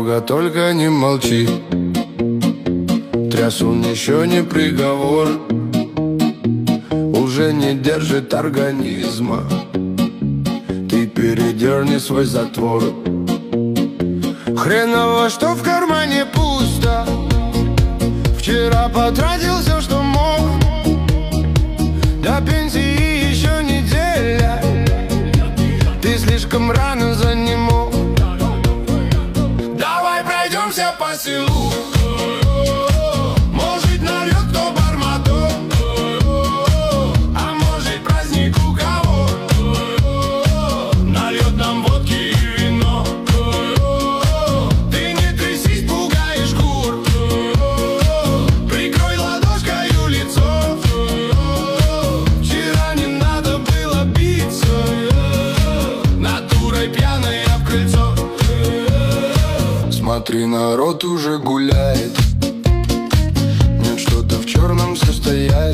Серега, только не молчи. Трясун еще не приговор, уже не держит организма. Ты передерни свой затвор. Хреново, что в кармане пусто. Вчера потратил все, что мог. До пенсии еще неделя. Ты слишком рано занемог. Давай пройдемся по селу. Может, нальет кто бармату, а может, праздник у кого. Нальет нам водки и вино. Ты не трясись, пугаешь кур. Прикрой ладошкою лицо. Вчера не надо было биться. Натурой пьяной об крыльцо. Смотри, народ уже гуляет. Нет, что-то в черном состоят.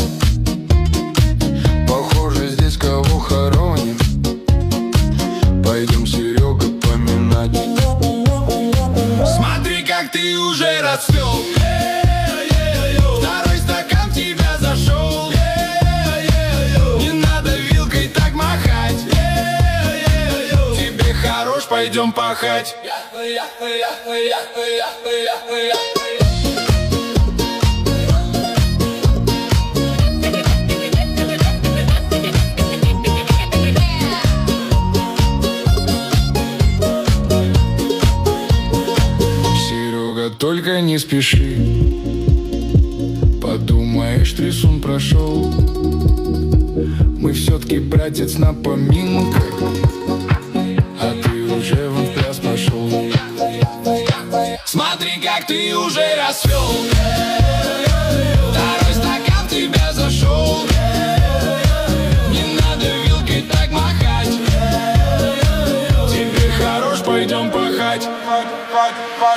Похоже, здесь кого хороним. Пойдем, Серега, поминать. Смотри, как ты уже расцвел. Второй стакан в тебя зашел. Не надо вилкой так махать. Тебе хорош, пойдем пахать. Серега, только не спеши. Подумаешь, трясун прошел. Мы все-таки, братец, на поминках, а ты уже вон в пляс пошел. Смотри, как ты уже расцвел. Второй стакан в тебя зашел. Не надо вилкой так махать. Тебе хорош, пойдем пахать.